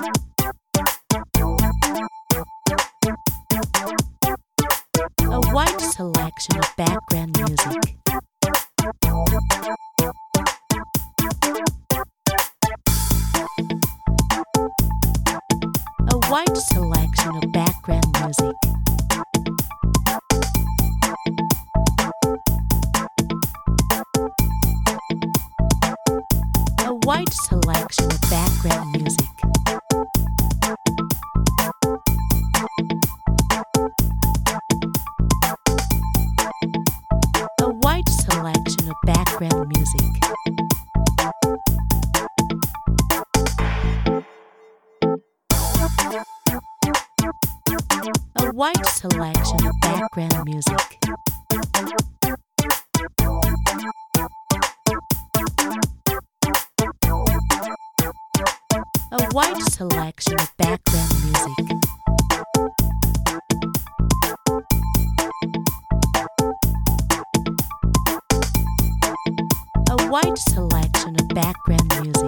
A wide selection of background music. A wide selection of background music. A wide selection of background music. A wide selection of background music. A wide selection of background music. A wide selection of background music. A wide selection of background music.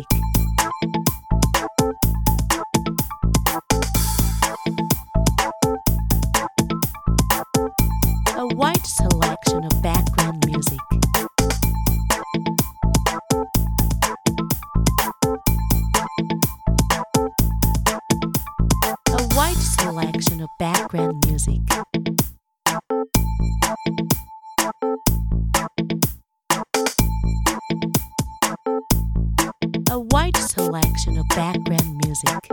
A wide selection of background music. A wide selection of background music. A wide selection of background music.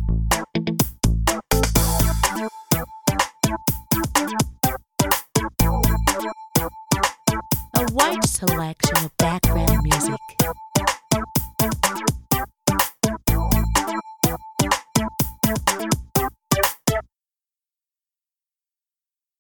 A wide selection of background music.